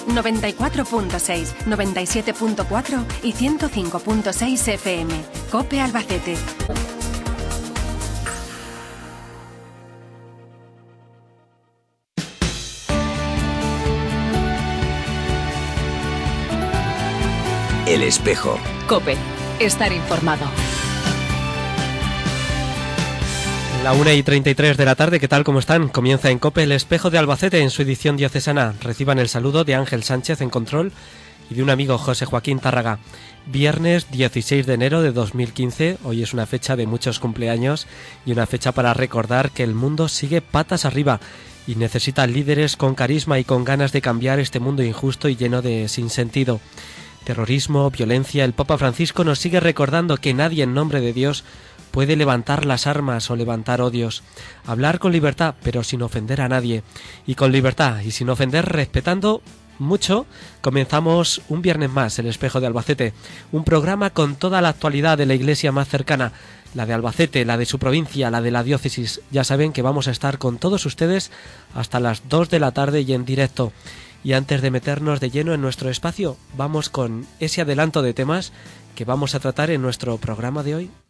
94.6, 97.4 y 105.6 FM. COPE Albacete. El Espejo. COPE. Estar informado. La 1:33 de la tarde, ¿qué tal? ¿Cómo están? Comienza en COPE El Espejo de Albacete en su edición diocesana. Reciban el saludo de Ángel Sánchez en control y de un amigo, José Joaquín Tárraga. Viernes 16 de enero de 2015, hoy es una fecha de muchos cumpleaños y una fecha para recordar que el mundo sigue patas arriba y necesita líderes con carisma y con ganas de cambiar este mundo injusto y lleno de sinsentido. Terrorismo, violencia, el Papa Francisco nos sigue recordando que nadie en nombre de Dios puede levantar las armas o levantar odios. Hablar con libertad, pero sin ofender a nadie. Y con libertad y sin ofender, respetando mucho, comenzamos un viernes más, El Espejo de Albacete. Un programa con toda la actualidad de la iglesia más cercana, la de Albacete, la de su provincia, la de la diócesis. Ya saben que vamos a estar con todos ustedes hasta las 2 de la tarde y en directo. Y antes de meternos de lleno en nuestro espacio, vamos con ese adelanto de temas que vamos a tratar en nuestro programa de hoy.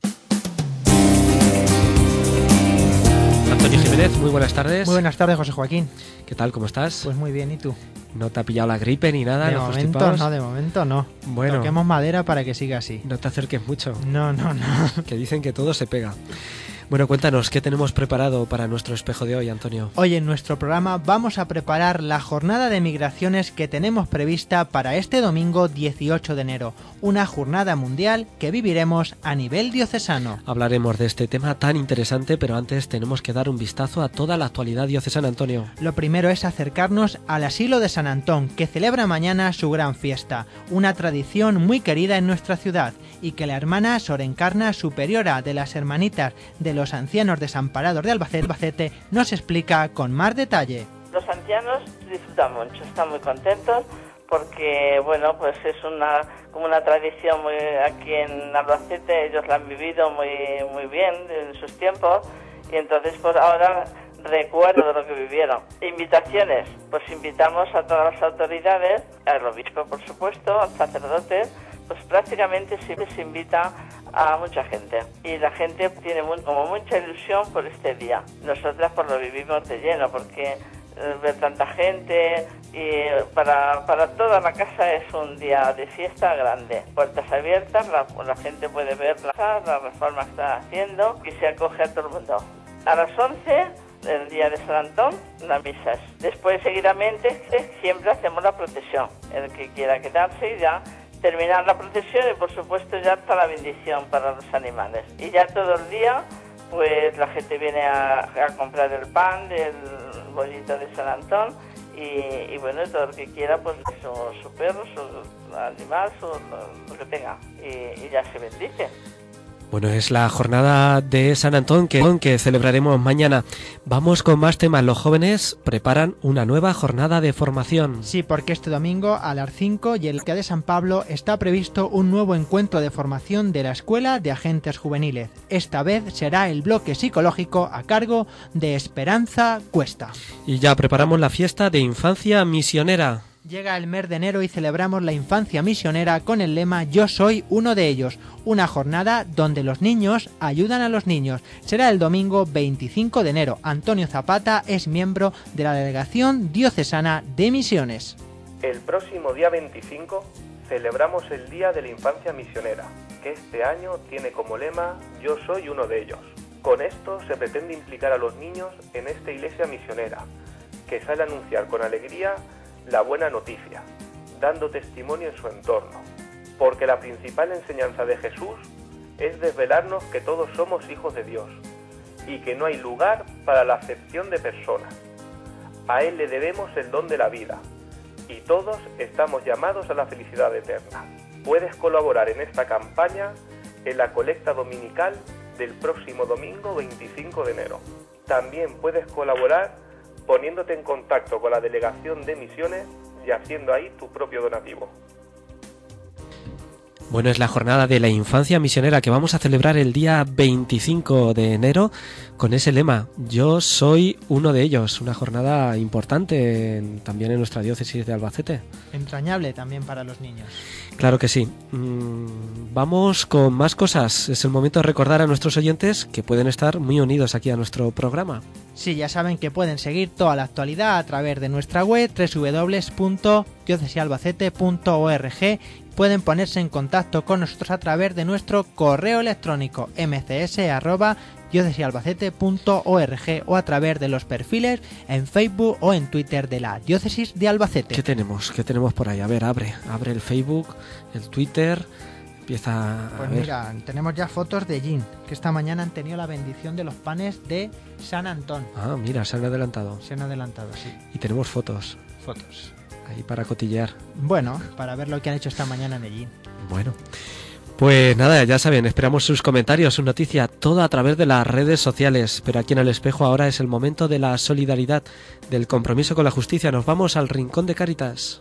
Antonio Jiménez, muy buenas tardes. Muy buenas tardes, José Joaquín. ¿Qué tal? ¿Cómo estás? Pues muy bien, ¿y tú? ¿No te ha pillado la gripe ni nada? De momento no. Bueno, toquemos madera para que siga así. No te acerques mucho. No. Que dicen que todo se pega. Bueno, cuéntanos, ¿qué tenemos preparado para nuestro espejo de hoy, Antonio? Hoy en nuestro programa vamos a preparar la jornada de migraciones que tenemos prevista para este domingo 18 de enero, una jornada mundial que viviremos a nivel diocesano. Hablaremos de este tema tan interesante, pero antes tenemos que dar un vistazo a toda la actualidad diocesana, Antonio. Lo primero es acercarnos al asilo de San Antón, que celebra mañana su gran fiesta, una tradición muy querida en nuestra ciudad, y que la hermana Sor Encarna, superiora de las hermanitas de los ancianos desamparados de Albacete, nos explica con más detalle. Los ancianos disfrutan mucho, están muy contentos porque, bueno, pues es como una tradición muy aquí en Albacete, ellos la han vivido muy bien en sus tiempos y entonces pues ahora recuerdo lo que vivieron. Invitaciones, pues invitamos a todas las autoridades, al obispo por supuesto, al sacerdote, pues prácticamente siempre se invita a mucha gente y la gente tiene como mucha ilusión por este día. Nosotras pues lo vivimos de lleno porque ver tanta gente y para toda la casa es un día de fiesta grande. Puertas abiertas, la gente puede ver las reformas que están haciendo y se acoge a todo el mundo. A las 11 el día de San Antón, las misas. Después seguidamente siempre hacemos la procesión. El que quiera quedarse y ya terminar la procesión y por supuesto ya está la bendición para los animales. Y ya todo el día pues la gente viene a comprar el pan del bollito de San Antón y bueno, todo el que quiera pues su perro, su animal, lo que tenga y ya se bendice. Bueno, es la jornada de San Antón que celebraremos mañana. Vamos con más temas. Los jóvenes preparan una nueva jornada de formación. Sí, porque este domingo a las 5 y el Día de San Pablo está previsto un nuevo encuentro de formación de la Escuela de Agentes Juveniles. Esta vez será el bloque psicológico a cargo de Esperanza Cuesta. Y ya preparamos la fiesta de infancia misionera. Llega el mes de enero y celebramos la infancia misionera con el lema Yo soy uno de ellos, una jornada donde los niños ayudan a los niños. Será el domingo 25 de enero. Antonio Zapata es miembro de la Delegación Diocesana de Misiones. El próximo día 25 celebramos el Día de la Infancia Misionera, que este año tiene como lema Yo soy uno de ellos. Con esto se pretende implicar a los niños en esta iglesia misionera, que sale a anunciar con alegría la buena noticia, dando testimonio en su entorno, porque la principal enseñanza de Jesús es desvelarnos que todos somos hijos de Dios y que no hay lugar para la acepción de personas. A Él le debemos el don de la vida y todos estamos llamados a la felicidad eterna. Puedes colaborar en esta campaña en la colecta dominical del próximo domingo 25 de enero. También puedes colaborar poniéndote en contacto con la Delegación de Misiones y haciendo ahí tu propio donativo. Bueno, es la jornada de la infancia misionera que vamos a celebrar el día 25 de enero con ese lema, yo soy uno de ellos. Una jornada importante también en nuestra diócesis de Albacete. Entrañable también para los niños. Claro que sí. Vamos con más cosas. Es el momento de recordar a nuestros oyentes que pueden estar muy unidos aquí a nuestro programa. Sí, ya saben que pueden seguir toda la actualidad a través de nuestra web www.diocesialbacete.org. Pueden ponerse en contacto con nosotros a través de nuestro correo electrónico mcs@diocesialbacete.org o a través de los perfiles en Facebook o en Twitter de la Diócesis de Albacete. ¿Qué tenemos? ¿Qué tenemos por ahí? A ver, abre el Facebook, el Twitter, empieza a Pues ver. mira, tenemos ya fotos de Jean, que esta mañana han tenido la bendición de los panes de San Antón. Ah, mira, se han adelantado. Se han adelantado, sí. Y tenemos fotos ahí para cotillear. Bueno, para ver lo que han hecho esta mañana en Jean. Bueno, pues nada, ya saben, esperamos sus comentarios, su noticia, todo a través de las redes sociales. Pero aquí en El Espejo ahora es el momento de la solidaridad, del compromiso con la justicia. Nos vamos al Rincón de Cáritas.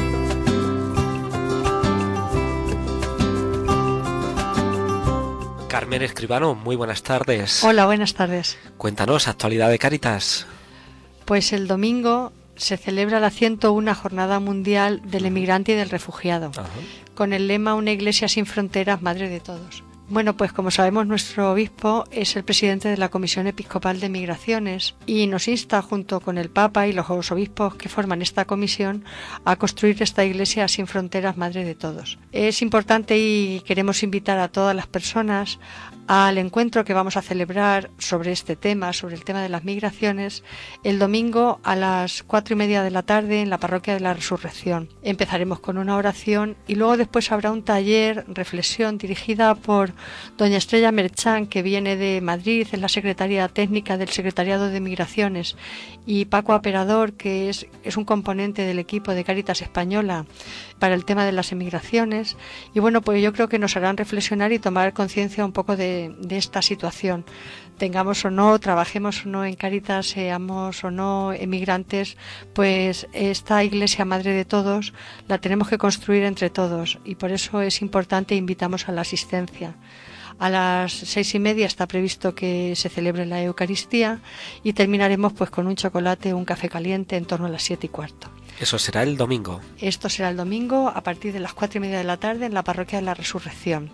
Carmen Escribano, muy buenas tardes. Hola, buenas tardes. Cuéntanos, actualidad de Cáritas. Pues el domingo se celebra la 101 Jornada Mundial del Emigrante y del Refugiado, Ajá. con el lema Una Iglesia sin fronteras, Madre de todos. Bueno, pues como sabemos, nuestro obispo es el presidente de la Comisión Episcopal de Migraciones y nos insta, junto con el Papa y los obispos que forman esta comisión, a construir esta Iglesia sin fronteras, Madre de todos. Es importante y queremos invitar a todas las personas al encuentro que vamos a celebrar sobre este tema, sobre el tema de las migraciones, el domingo a las 4:30 de la tarde en la Parroquia de la Resurrección. Empezaremos con una oración y luego después habrá un taller, reflexión, dirigida por doña Estrella Merchán, que viene de Madrid, es la secretaria técnica del Secretariado de Migraciones, y Paco Aperador, que es un componente del equipo de Cáritas Española para el tema de las emigraciones. Y bueno, pues yo creo que nos harán reflexionar y tomar conciencia un poco de esta situación. Tengamos o no, trabajemos o no en Cáritas, seamos o no emigrantes, pues esta Iglesia Madre de todos la tenemos que construir entre todos y por eso es importante e invitamos a la asistencia. A las 6:30 está previsto que se celebre la Eucaristía y terminaremos pues con un chocolate o un café caliente en torno a las 7:15. Eso será el domingo. Esto será el domingo a partir de las 4:30 de la tarde en la Parroquia de la Resurrección.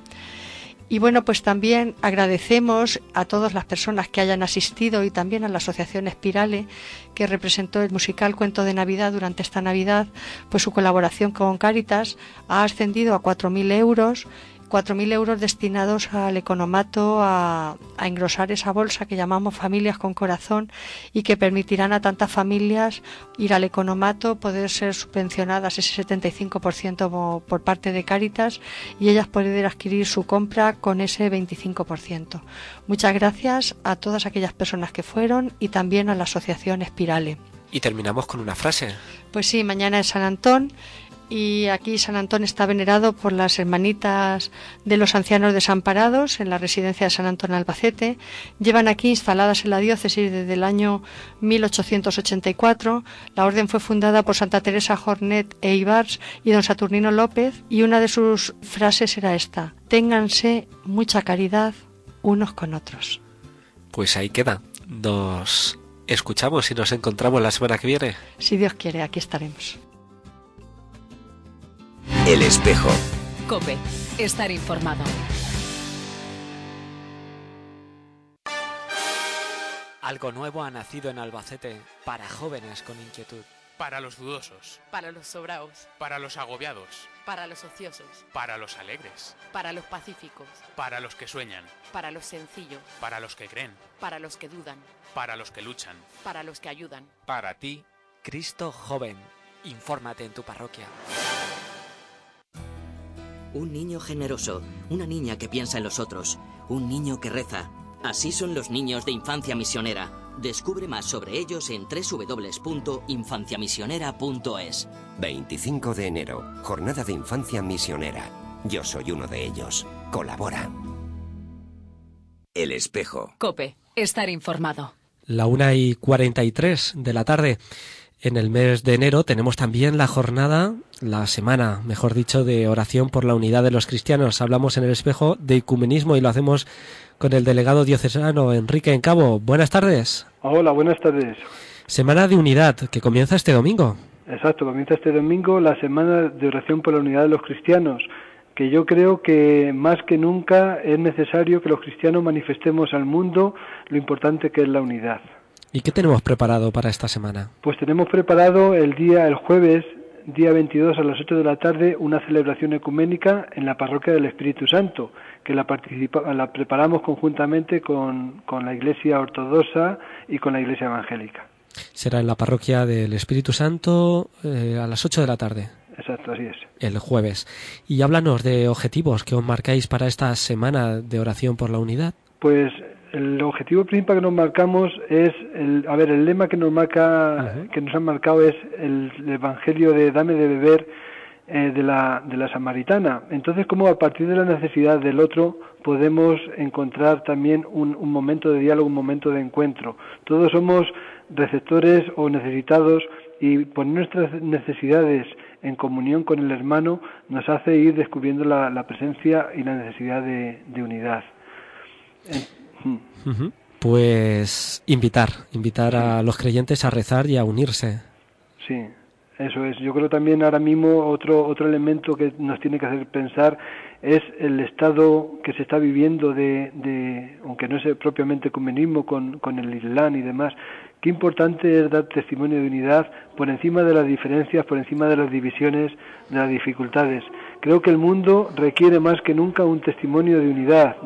Y bueno, pues también agradecemos a todas las personas que hayan asistido y también a la Asociación Espirale, que representó el musical Cuento de Navidad durante esta Navidad, pues su colaboración con Cáritas ha ascendido a 4.000 euros. 4.000 euros destinados al economato, a engrosar esa bolsa que llamamos Familias con Corazón y que permitirán a tantas familias ir al economato, poder ser subvencionadas ese 75% por parte de Cáritas y ellas poder adquirir su compra con ese 25%. Muchas gracias a todas aquellas personas que fueron y también a la Asociación Espirale. Y terminamos con una frase. Pues sí, mañana es San Antón. Y aquí San Antón está venerado por las hermanitas de los ancianos desamparados en la residencia de San Antón Albacete. Llevan aquí instaladas en la diócesis desde el año 1884. La orden fue fundada por Santa Teresa Jornet e Ibars y don Saturnino López y una de sus frases era esta: ténganse mucha caridad unos con otros. Pues ahí queda. Nos escuchamos y nos encontramos la semana que viene. Si Dios quiere, aquí estaremos. El Espejo. COPE. Estar informado. Algo nuevo ha nacido en Albacete para jóvenes con inquietud. Para los dudosos. Para los sobraos. Para los agobiados. Para los ociosos. Para los alegres. Para los pacíficos. Para los que sueñan. Para los sencillos. Para los que creen. Para los que dudan. Para los que luchan. Para los que ayudan. Para ti, Cristo Joven. Infórmate en tu parroquia. Un niño generoso, una niña que piensa en los otros, un niño que reza. Así son los niños de Infancia Misionera. Descubre más sobre ellos en www.infanciamisionera.es. 25 de enero, Jornada de Infancia Misionera. Yo soy uno de ellos. Colabora. El Espejo. COPE. Estar informado. La 1:43 de la tarde. En el mes de enero tenemos también la semana, mejor dicho, de oración por la unidad de los cristianos. Hablamos en el espejo de ecumenismo y lo hacemos con el delegado diocesano Enrique Encabo. Buenas tardes. Hola, buenas tardes. Semana de unidad que comienza este domingo. Exacto, comienza este domingo la semana de oración por la unidad de los cristianos, que yo creo que más que nunca es necesario que los cristianos manifestemos al mundo lo importante que es la unidad. ¿Y qué tenemos preparado para esta semana? Pues tenemos preparado el jueves, día 22 a las 8 de la tarde, una celebración ecuménica en la Parroquia del Espíritu Santo, que la preparamos conjuntamente con la Iglesia Ortodoxa y con la Iglesia Evangélica. Será en la Parroquia del Espíritu Santo a las 8 de la tarde. Exacto, así es. El jueves. Y háblanos de objetivos que os marcáis para esta semana de oración por la unidad. Pues el objetivo principal que nos marcamos es el lema que nos han marcado es el Evangelio de Dame de beber de la Samaritana. Entonces, como a partir de la necesidad del otro podemos encontrar también un momento de diálogo, un momento de encuentro. Todos somos receptores o necesitados, y poner nuestras necesidades en comunión con el hermano nos hace ir descubriendo la presencia y la necesidad de unidad. Pues invitar a los creyentes a rezar y a unirse. Sí, eso es. Yo creo también ahora mismo otro elemento que nos tiene que hacer pensar es el estado que se está viviendo de aunque no es propiamente ecumenismo con el Islam y demás. Qué importante es dar testimonio de unidad por encima de las diferencias, por encima de las divisiones, de las dificultades. Creo que el mundo requiere más que nunca un testimonio de unidad.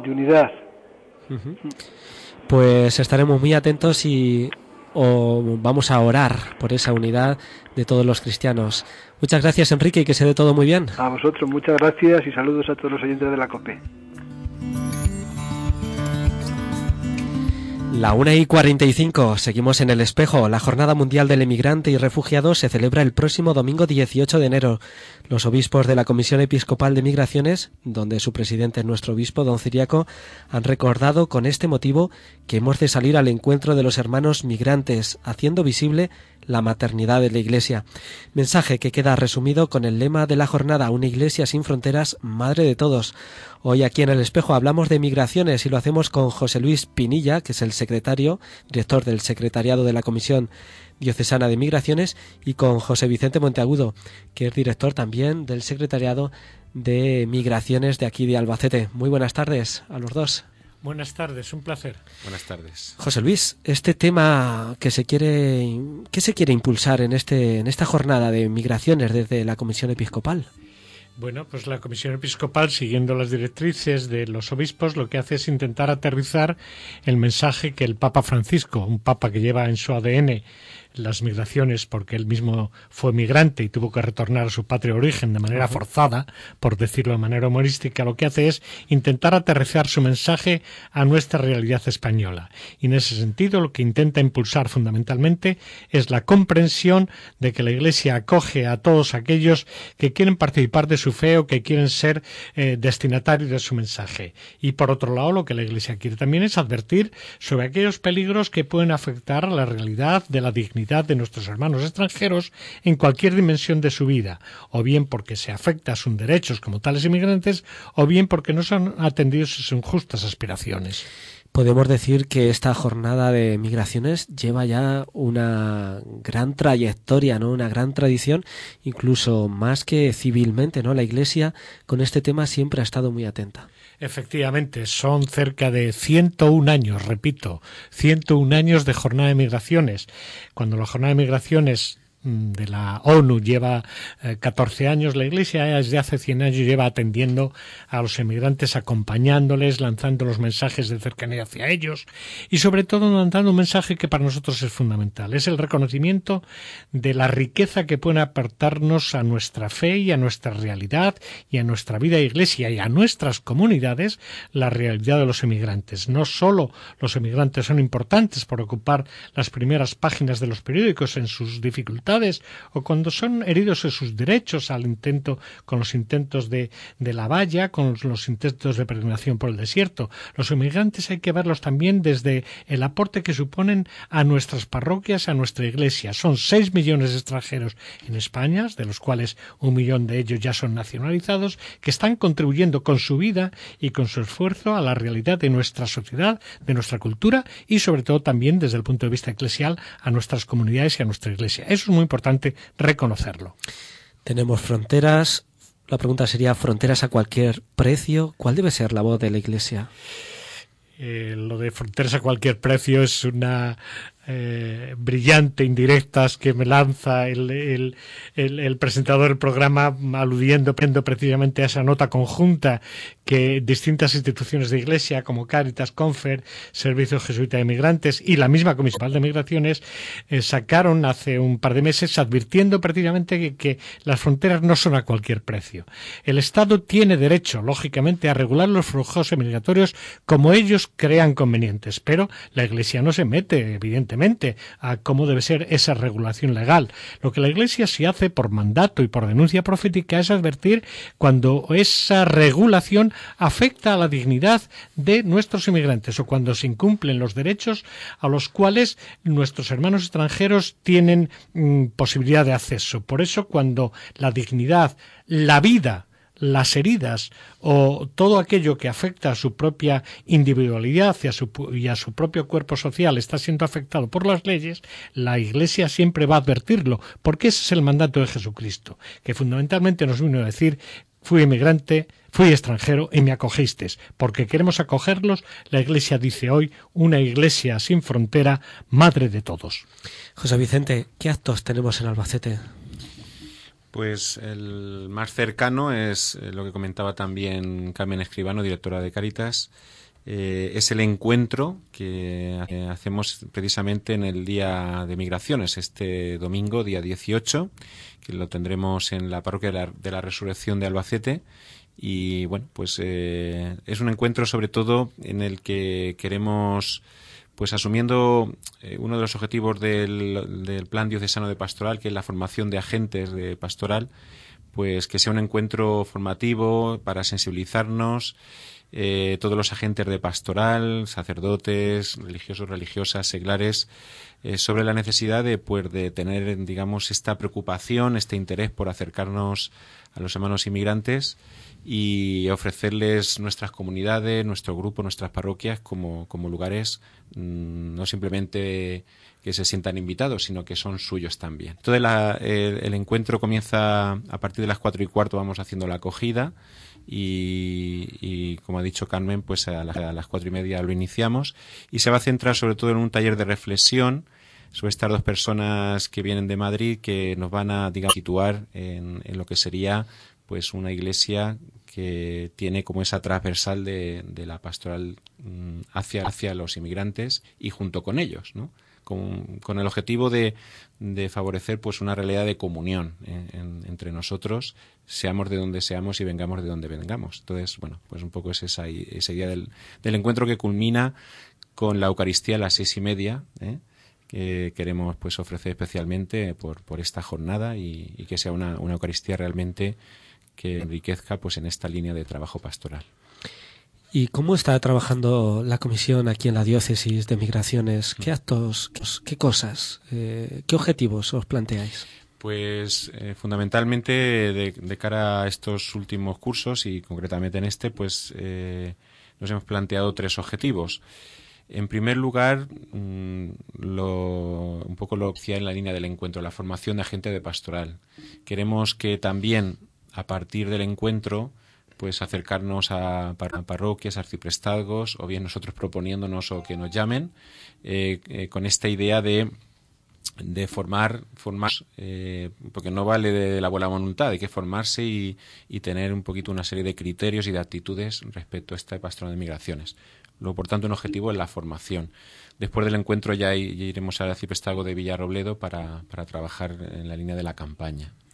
Pues estaremos muy atentos y vamos a orar por esa unidad de todos los cristianos. Muchas gracias, Enrique, y que se dé todo muy bien. A vosotros, muchas gracias y saludos a todos los oyentes de la COPE. 1:45, seguimos en el espejo. La Jornada Mundial del Emigrante y Refugiado se celebra el próximo domingo 18 de enero. Los obispos de la Comisión Episcopal de Migraciones, donde su presidente es nuestro obispo, don Ciriaco, han recordado con este motivo que hemos de salir al encuentro de los hermanos migrantes, haciendo visible la maternidad de la Iglesia. Mensaje que queda resumido con el lema de la jornada: una Iglesia sin fronteras, madre de todos. Hoy aquí en el espejo hablamos de migraciones y lo hacemos con José Luis Pinilla, que es el director del secretariado de la Comisión Diocesana de Migraciones, y con José Vicente Monteagudo, que es director también del secretariado de Migraciones de aquí de Albacete. Muy buenas tardes a los dos. Buenas tardes, un placer. Buenas tardes. José Luis, este tema que se quiere impulsar en esta jornada de migraciones desde la Comisión Episcopal. Bueno, pues la Comisión Episcopal, siguiendo las directrices de los obispos, lo que hace es intentar aterrizar el mensaje que el Papa Francisco, un papa que lleva en su ADN las migraciones porque él mismo fue migrante y tuvo que retornar a su patria de origen de manera forzada, por decirlo de manera humorística, lo que hace es intentar aterrizar su mensaje a nuestra realidad española. Y en ese sentido lo que intenta impulsar fundamentalmente es la comprensión de que la Iglesia acoge a todos aquellos que quieren participar de su fe o que quieren ser destinatarios de su mensaje. Y por otro lado, lo que la Iglesia quiere también es advertir sobre aquellos peligros que pueden afectar a la realidad de la dignidad de nuestros hermanos extranjeros en cualquier dimensión de su vida, o bien porque se afecta a sus derechos como tales inmigrantes, o bien porque no son atendidos sus injustas aspiraciones. Podemos decir que esta jornada de migraciones lleva ya una gran trayectoria, ¿no? Una gran tradición, incluso más que civilmente, ¿no? La Iglesia con este tema siempre ha estado muy atenta. Efectivamente, son cerca de 101 años, repito, 101 años de jornada de migraciones. Cuando la jornada de migraciones de la ONU lleva 14 años, la Iglesia desde hace 100 años lleva atendiendo a los emigrantes, acompañándoles, lanzando los mensajes de cercanía hacia ellos y sobre todo lanzando un mensaje que para nosotros es fundamental, es el reconocimiento de la riqueza que pueden aportarnos a nuestra fe y a nuestra realidad y a nuestra vida de Iglesia y a nuestras comunidades la realidad de los emigrantes. No solo los emigrantes son importantes por ocupar las primeras páginas de los periódicos en sus dificultades, dificultades o cuando son heridos en sus derechos con los intentos de la valla, con los intentos de peregrinación por el desierto. Los inmigrantes hay que verlos también desde el aporte que suponen a nuestras parroquias, a nuestra Iglesia. Son 6 millones de extranjeros en España, de los cuales 1 millón de ellos ya son nacionalizados, que están contribuyendo con su vida y con su esfuerzo a la realidad de nuestra sociedad, de nuestra cultura y sobre todo también desde el punto de vista eclesial a nuestras comunidades y a nuestra Iglesia. Eso es muy importante reconocerlo. Tenemos fronteras. La pregunta sería, ¿fronteras a cualquier precio? ¿Cuál debe ser la voz de la Iglesia? Lo de fronteras a cualquier precio es una brillante indirectas que me lanza el presentador del programa, aludiendo precisamente a esa nota conjunta que distintas instituciones de Iglesia como Cáritas, Confer, Servicio Jesuita de Migrantes y la misma Comisión de Migraciones sacaron hace un par de meses advirtiendo precisamente que las fronteras no son a cualquier precio. El Estado tiene derecho, lógicamente, a regular los flujos migratorios como ellos crean convenientes, pero la Iglesia no se mete, evidentemente, a cómo debe ser esa regulación legal. Lo que la Iglesia sí hace por mandato y por denuncia profética es advertir cuando esa regulación afecta a la dignidad de nuestros inmigrantes o cuando se incumplen los derechos a los cuales nuestros hermanos extranjeros tienen posibilidad de acceso. Por eso, cuando la dignidad, la vida, las heridas o todo aquello que afecta a su propia individualidad y a su propio cuerpo social está siendo afectado por las leyes, la Iglesia siempre va a advertirlo, porque ese es el mandato de Jesucristo, que fundamentalmente nos vino a decir: fui inmigrante, fui extranjero y me acogisteis. Porque queremos acogerlos, la Iglesia dice hoy, una Iglesia sin frontera, madre de todos. José Vicente, ¿qué actos tenemos en Albacete? Pues el más cercano es lo que comentaba también Carmen Escribano, directora de Cáritas. Es el encuentro que hacemos precisamente en el Día de Migraciones, este domingo, día 18, que lo tendremos en la Parroquia de la Resurrección de Albacete. Y bueno, pues es un encuentro sobre todo en el que queremos, pues asumiendo uno de los objetivos del Plan Diocesano de Pastoral, que es la formación de agentes de pastoral, pues que sea un encuentro formativo para sensibilizarnos, todos los agentes de pastoral, sacerdotes, religiosos, religiosas, seglares, sobre la necesidad de tener, digamos, esta preocupación, este interés por acercarnos a los hermanos inmigrantes y ofrecerles nuestras comunidades, nuestro grupo, nuestras parroquias como lugares no simplemente que se sientan invitados, sino que son suyos también. Entonces el encuentro comienza a partir de las 4:15, vamos haciendo la acogida y como ha dicho Carmen, pues a las 4:30 lo iniciamos y se va a centrar sobre todo en un taller de reflexión sobre estas dos personas que vienen de Madrid, que nos van a, digamos, situar en lo que sería pues una iglesia que tiene como esa transversal de la pastoral hacia los inmigrantes y junto con ellos, ¿no? Con el objetivo de favorecer pues una realidad de comunión entre nosotros, seamos de donde seamos y vengamos de donde vengamos. Entonces, bueno, pues un poco es esa idea del encuentro que culmina con la Eucaristía a las 6:30, que queremos pues ofrecer especialmente por esta jornada y que sea una Eucaristía realmente que enriquezca pues en esta línea de trabajo pastoral. ¿Y cómo está trabajando la comisión aquí en la diócesis de migraciones? ¿Qué actos, qué cosas, qué objetivos os planteáis? Pues fundamentalmente de cara a estos últimos cursos y concretamente en este, pues nos hemos planteado 3 objetivos. En primer lugar, un poco lo que decía en la línea del encuentro, la formación de agente de pastoral. Queremos que también a partir del encuentro pues acercarnos a parroquias, arciprestazgos, o bien nosotros proponiéndonos o que nos llamen, con esta idea de formar, porque no vale de la buena voluntad, hay que formarse y tener un poquito una serie de criterios y de actitudes respecto a esta pastoral de migraciones. Luego, por tanto, un objetivo es la formación. Después del encuentro ya iremos al arciprestazgo de Villarrobledo para trabajar en la línea de la campaña.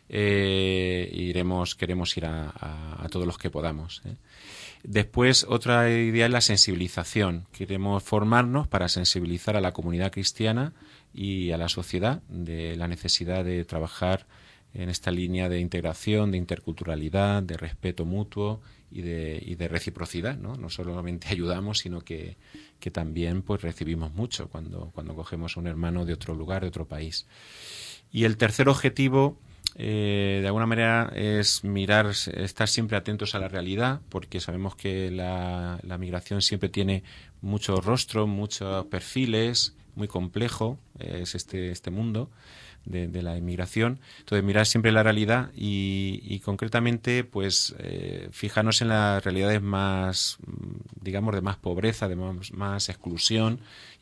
queremos ir a todos los que podamos. Después, otra idea es la sensibilización. Queremos formarnos para sensibilizar a la comunidad cristiana y a la sociedad de la necesidad de trabajar en esta línea de integración, de interculturalidad, de respeto mutuo y de reciprocidad, ¿no? No solamente ayudamos, sino que también pues recibimos mucho cuando cogemos a un hermano de otro lugar, de otro país. Y el tercer objetivo, de alguna manera, es estar siempre atentos a la realidad, porque sabemos que la migración siempre tiene muchos rostros, muchos perfiles, muy complejo es este mundo de la inmigración. Entonces, mirar siempre la realidad y concretamente, pues, fijarnos en las realidades más, digamos, de más pobreza, de más exclusión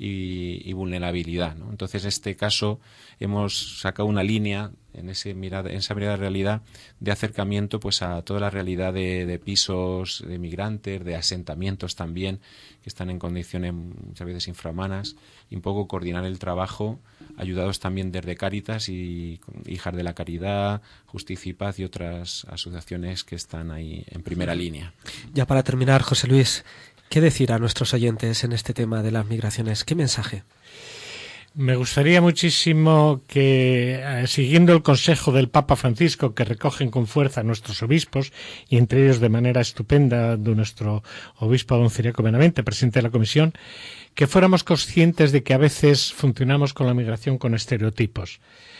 y vulnerabilidad, ¿no? Entonces, en este caso, hemos sacado una línea en esa mirada de realidad, de acercamiento pues a toda la realidad de pisos de migrantes, de asentamientos también, que están en condiciones muchas veces infrahumanas, y un poco coordinar el trabajo, ayudados también desde Cáritas y Hijas de la Caridad, Justicia y Paz y otras asociaciones que están ahí en primera línea. Ya para terminar, José Luis, ¿qué decir a nuestros oyentes en este tema de las migraciones? ¿Qué mensaje? Me gustaría muchísimo que, siguiendo el consejo del Papa Francisco, que recogen con fuerza nuestros obispos, y entre ellos de manera estupenda de nuestro obispo don Ciriaco Benavente, presidente de la Comisión, que fuéramos conscientes de que a veces funcionamos con la migración con estereotipos.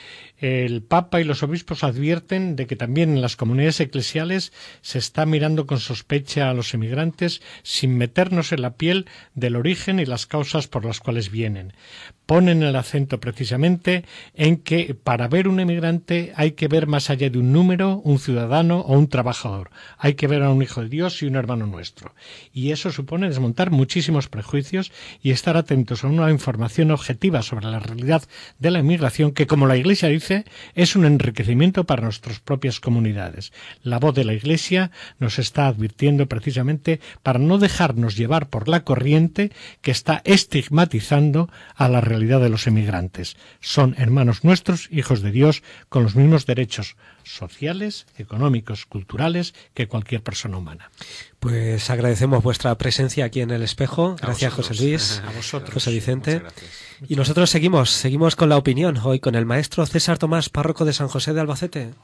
El Papa y los obispos advierten de que también en las comunidades eclesiales se está mirando con sospecha a los emigrantes sin meternos en la piel del origen y las causas por las cuales vienen. Ponen el acento precisamente en que para ver un emigrante hay que ver más allá de un número, un ciudadano o un trabajador. Hay que ver a un hijo de Dios y un hermano nuestro. Y eso supone desmontar muchísimos prejuicios y estar atentos a una información objetiva sobre la realidad de la inmigración que, como la Iglesia dice, es un enriquecimiento para nuestras propias comunidades. La voz de la Iglesia nos está advirtiendo precisamente para no dejarnos llevar por la corriente que está estigmatizando a la realidad de los emigrantes. Son hermanos nuestros, hijos de Dios, con los mismos derechos sociales, económicos, culturales que cualquier persona humana. Pues agradecemos vuestra presencia aquí en El Espejo. Gracias, José Luis, a vosotros, José Vicente. Y nosotros seguimos con la opinión, hoy con el maestro César Tomás, párroco de San José de Albacete.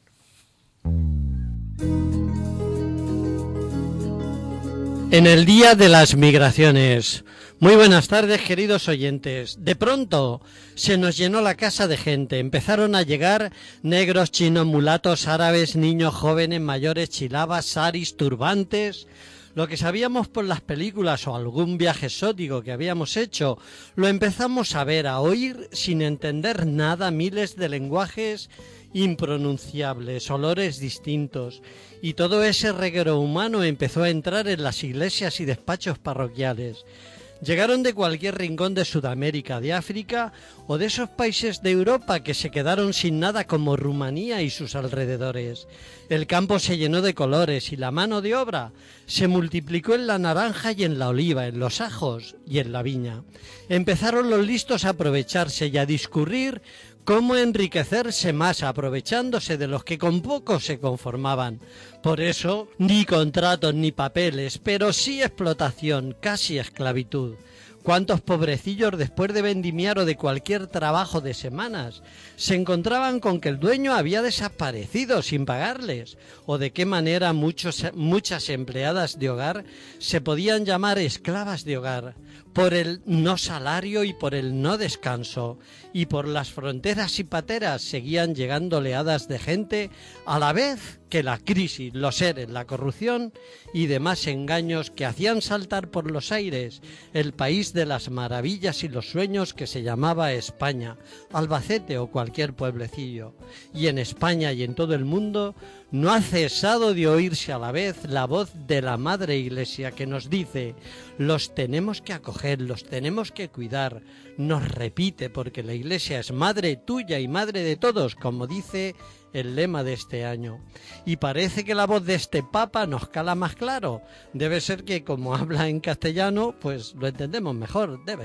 En el Día de las Migraciones. Muy buenas tardes, queridos oyentes. De pronto se nos llenó la casa de gente. Empezaron a llegar negros, chinos, mulatos, árabes, niños, jóvenes, mayores, chilabas, saris, turbantes. Lo que sabíamos por las películas o algún viaje exótico que habíamos hecho, lo empezamos a ver, a oír sin entender nada, miles de lenguajes impronunciables, olores distintos, y todo ese reguero humano empezó a entrar en las iglesias y despachos parroquiales. Llegaron de cualquier rincón de Sudamérica, de África o de esos países de Europa que se quedaron sin nada como Rumanía y sus alrededores. El campo se llenó de colores y la mano de obra se multiplicó en la naranja y en la oliva, en los ajos y en la viña. Empezaron los listos a aprovecharse y a discurrir cómo enriquecerse más aprovechándose de los que con poco se conformaban. Por eso, ni contratos ni papeles, pero sí explotación, casi esclavitud. ¿Cuántos pobrecillos después de vendimiar o de cualquier trabajo de semanas se encontraban con que el dueño había desaparecido sin pagarles? ¿O de qué manera muchas empleadas de hogar se podían llamar esclavas de hogar? Por el no salario y por el no descanso, y por las fronteras y pateras seguían llegando oleadas de gente, a la vez que la crisis, los seres, la corrupción y demás engaños que hacían saltar por los aires el país de las maravillas y los sueños que se llamaba España, Albacete o cualquier pueblecillo. Y en España y en todo el mundo no ha cesado de oírse a la vez la voz de la Madre Iglesia que nos dice: los tenemos que acoger, los tenemos que cuidar. Nos repite porque la Iglesia es madre tuya y madre de todos, como dice el lema de este año. Y parece que la voz de este Papa nos cala más claro. Debe ser que como habla en castellano, pues lo entendemos mejor, debe ser.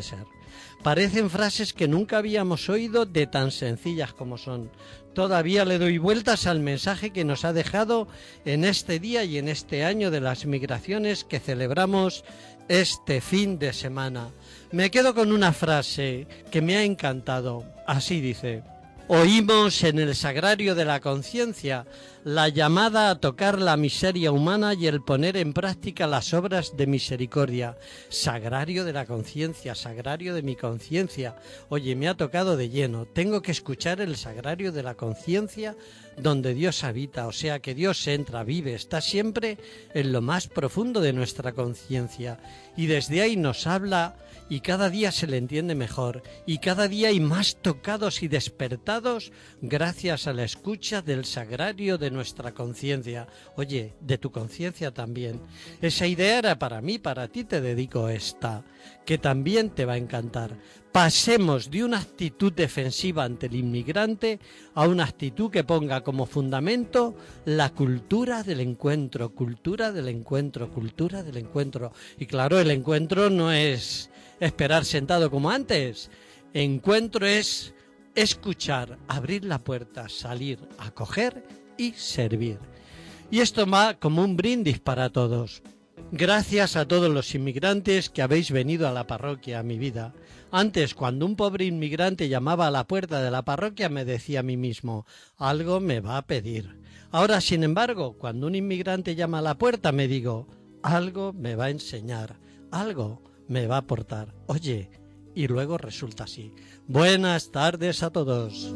Parecen frases que nunca habíamos oído de tan sencillas como son. Todavía le doy vueltas al mensaje que nos ha dejado en este día y en este año de las migraciones que celebramos este fin de semana. Me quedo con una frase que me ha encantado. Así dice: oímos en el sagrario de la conciencia la llamada a tocar la miseria humana y el poner en práctica las obras de misericordia. Sagrario de la conciencia, sagrario de mi conciencia. Oye, me ha tocado de lleno. Tengo que escuchar el sagrario de la conciencia donde Dios habita, o sea que Dios entra, vive, está siempre en lo más profundo de nuestra conciencia. Y desde ahí nos habla y cada día se le entiende mejor y cada día hay más tocados y despertados gracias a la escucha del sagrario de nuestra conciencia. Oye, de tu conciencia también. Esa idea era para mí, para ti te dedico esta, que también te va a encantar. Pasemos de una actitud defensiva ante el inmigrante a una actitud que ponga como fundamento la cultura del encuentro, cultura del encuentro, cultura del encuentro. Y claro, el encuentro no es esperar sentado como antes. Encuentro es escuchar, abrir la puerta, salir, acoger y servir. Y esto va como un brindis para todos. Gracias a todos los inmigrantes que habéis venido a la parroquia, a mi vida. Antes, cuando un pobre inmigrante llamaba a la puerta de la parroquia, me decía a mí mismo, algo me va a pedir. Ahora, sin embargo, cuando un inmigrante llama a la puerta, me digo, algo me va a enseñar, algo me va a aportar. Oye, y luego resulta así. Buenas tardes a todos.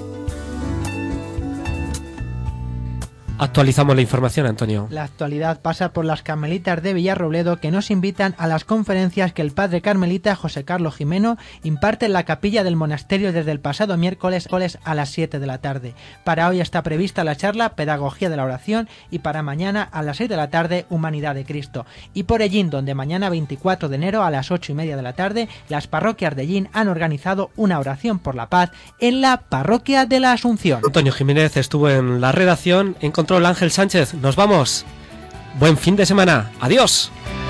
Actualizamos la información, Antonio. La actualidad pasa por las Carmelitas de Villarrobledo, que nos invitan a las conferencias que el padre carmelita José Carlos Jimeno imparte en la capilla del monasterio desde el pasado miércoles a las 7 de la tarde. Para hoy está prevista la charla Pedagogía de la Oración y para mañana a las 6 de la tarde Humanidad de Cristo. Y por Ellín, donde mañana 24 de enero a las 8:30 de la tarde las parroquias de Ellín han organizado una oración por la paz en la parroquia de la Asunción. Antonio Jiménez estuvo en la redacción, encontró Ángel Sánchez. Nos vamos. Buen fin de semana. Adiós.